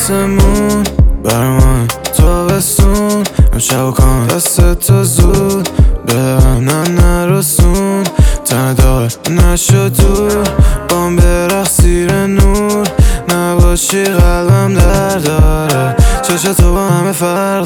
آسمون برمان تابستون امشب و کان دست تو زود بهم نرسون تن دار نشد دور بام برخ زیر نور نباشی قلبم در داره چشم تو با همه فرق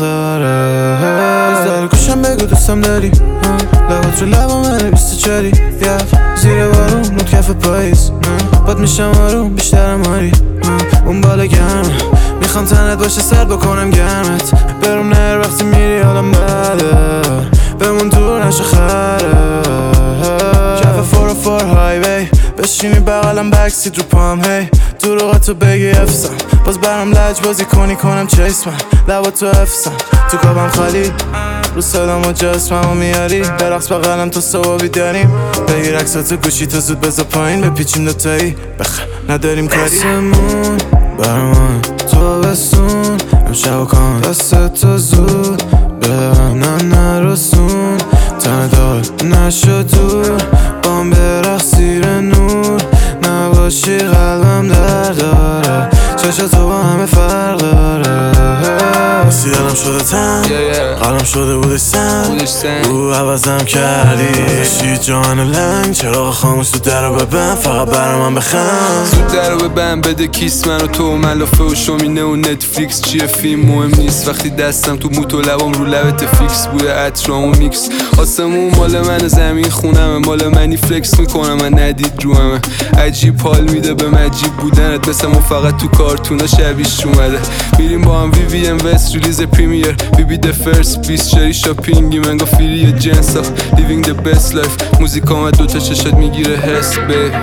داره در گوشم بگو دوستم داری لبات رو لبامه 24 زیر بارون نوت کف پاییز باد میشم آروم بیشترم آری اون بالا گرمه میخوام تنت باشه سرد بکنم گرمت برم نهر وقتی میری حالم بده بمون دور نشه خره کف 404 هایوی بشینی بغلم بکسید رو پام هی دروغتو بگی افسم باز برام لج بازی کنم چیس من لباتو افسم تو کابم خالی رو صدام و جسمم و میاری برقص بغلم تا صبح بیداریم بگیر عکساتو گوشی تا زود بذار پایین بپیچیم دوتایی نداریم کاری آسمون برمان تابستون امشب و کان دست تو زود بهم نرسون تن دار نشد دور بام برخ زیر نور نباشی قلبم در داره چشم تو با همه فرق داره سیدلم شده تن قلم شده بودش سن رو عوضم کردی شی جان لنگ چراغ خاموش تو در رو ببن فقط برا من بخند زود در رو ببن بده کیس من و تو و ملافه و شومینه و نتفلیکس چیه فیلم مهم نیست وقتی دستم تو موت و لبام رو لبت فیکس بوی عطرام و میکس آسمون مال من زمین خونمه مال منی فلکس میکنم من ندید رو همه عجیب حال میده به مجیب بودنت مثل ما فقط تو کارتونا شبیش اومده میریم با هم VVM وست ریلیز پریمیر بیبی د فرست بیست شری شاپینگی منگا فیری جنس آف لیوینگ د بست لایف موزیک آمد دوتا چشات میگیره حس به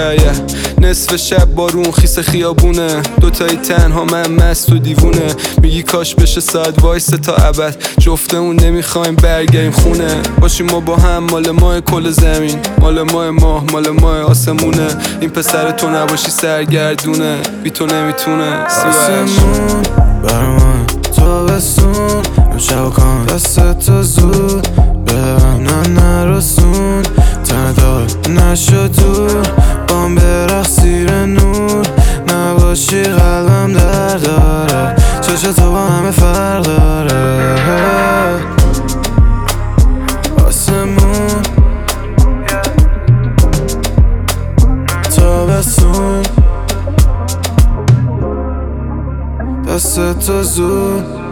نصف شب بارون خیس خیابونه دوتایی تنها من مست و دیوونه میگی کاش بشه ساعت وایس تا ابد جفتمون نمیخوایم برگردیم خونه باشیم ما با هم مال ماه کل زمین مال ماه ماه مال ماه آسمونه این پسر تو نباشی سرگردونه بی تو نمیتونه آسمون برمان تابستون امشب و کان دست تو زود بهم نرسون تن دار نشد دور بام برخ زیر نور نباشی قلبم در داره چشم تو با همه فرق داره آسمون تابستون دست تو زود